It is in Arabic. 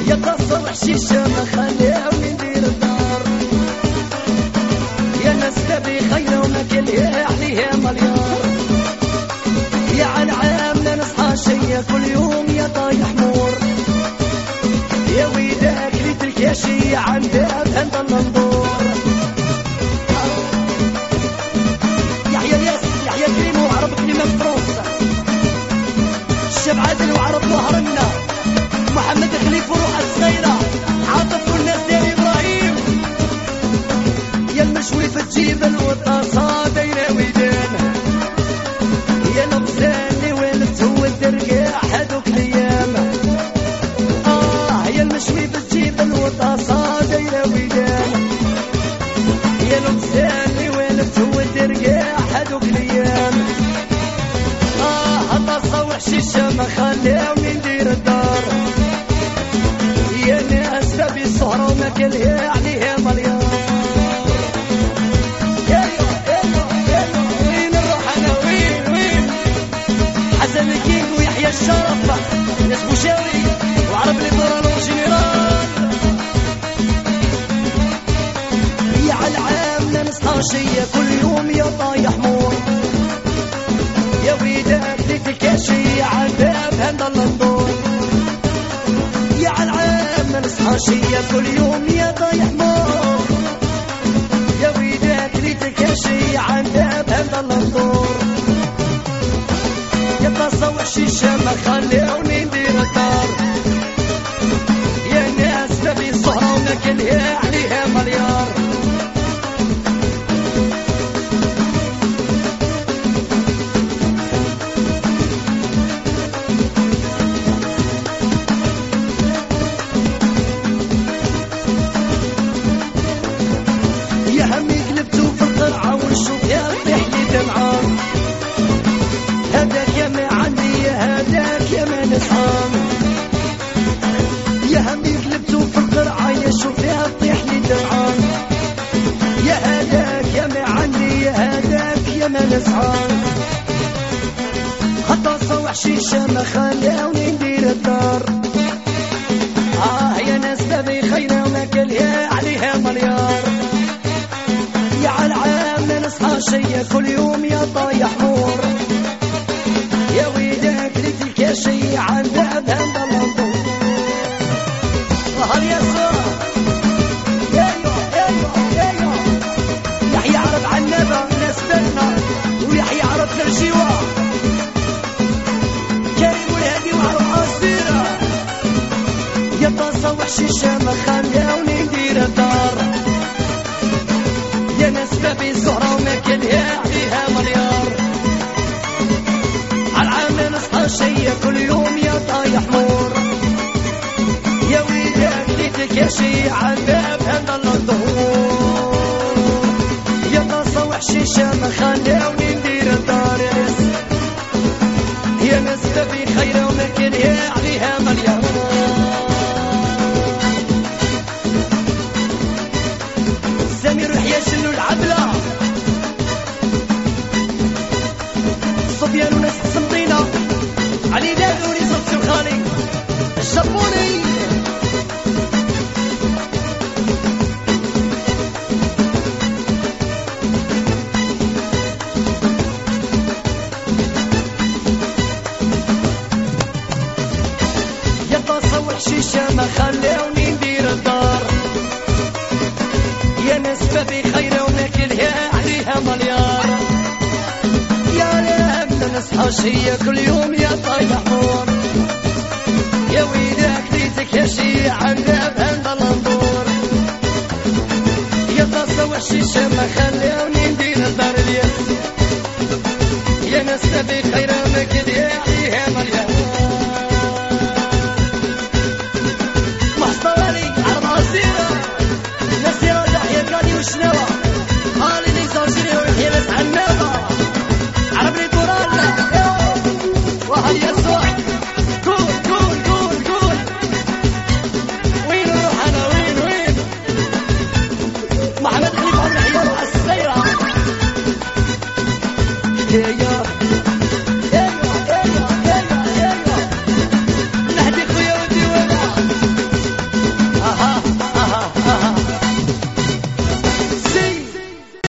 يا تصر حشيشة ما خليوني ندير الدار يا ناس تبي خير وما كلها عليها مليار يا عالعامنا نصحى شيا كل يوم يا طايح مور يا ويداك ليت الكاشي عندها بهند النندور يحيى كريم وعرب كلمة فرنسا الشاب عادل وعرب مهرنا محمد خليف وروح الصغيرة عاطف والناس ديال إبراهيم يا المشوي في الجبل والطاسة دايرة ويدان يا الغزال اللي ولدته والدرقاع هادوك الأيام يا المشوي في الجبل والطاسة دايرة ويدان يا الغزال اللي ولدته والدرقاع هادوك الأيام الطاسة وحشيشة ما خلاوني ندير الدار يا ناس تبي السهرة وما كلها عليها مليار وين نروح انا وين حسن الكينج ويحيى الشرف ناس بوشاوي وعرب ليبرال وجنرال يا عالعامنا نصحى شيا كل يوم يا طايح مور يا ويداك ليت الكاشي عذاب هند الندور يا عالعامنا نصحى شيا كل يوم يا طايح مور يا ويداك ليت الكاشي عذاب هند الندور يا طاسة وحشيشة ما خليوني ندير الدار يا ناس تبي السهرة وما كلها عليها مليار يا همي قلبتو في القرعة ونشوف يا طيح لي دمعة هداك يا ما عندي هداك يا ما نسعان يا همي قلبتو في القرعة يا شوف يا طيح لي دمعة يا هداك يا ما عندي هداك يا ما نسعان خطاصة وحشيشة ما خلاوني ندير الدار يا ناس تبي خيرة وما كلها عليها مليار يا عالعامنا نصحى شيا كل يوم يا طايح مور يا ويداك ليت الكاشي عندها بهند النندور هل يا سارة ايوه يحيى عرب عنابة ناس بنا ويحيى عرب ترجيوة كريم والهادي وعرب عصيرة يا طاسة وحشيشة ما خلاوني ندير الدار يا ناس بابي الزهرة وما كلها عليها مليار عالعامنا نصحى شيا كل يوم يا طايح مور يا ويداك ليت الكاشي عذاب هند النندور يا طاسة وحشيشة ما خلاوني ندير الدار يا ناس بابي خيرة وما كلها عليها مليار سمير ويحيى شنو العبلة صبيان وناس السمطينة علي داغوري صوت الخالي الشابوني يا طاسة وحشيشة ما خلاوني ندير الدار يا ناس بابي خيرة وما كلها عليها مليار يا لامنا نصحى شيا كل يوم يا طايح مور يا ويداك ليتك يا شي عذاب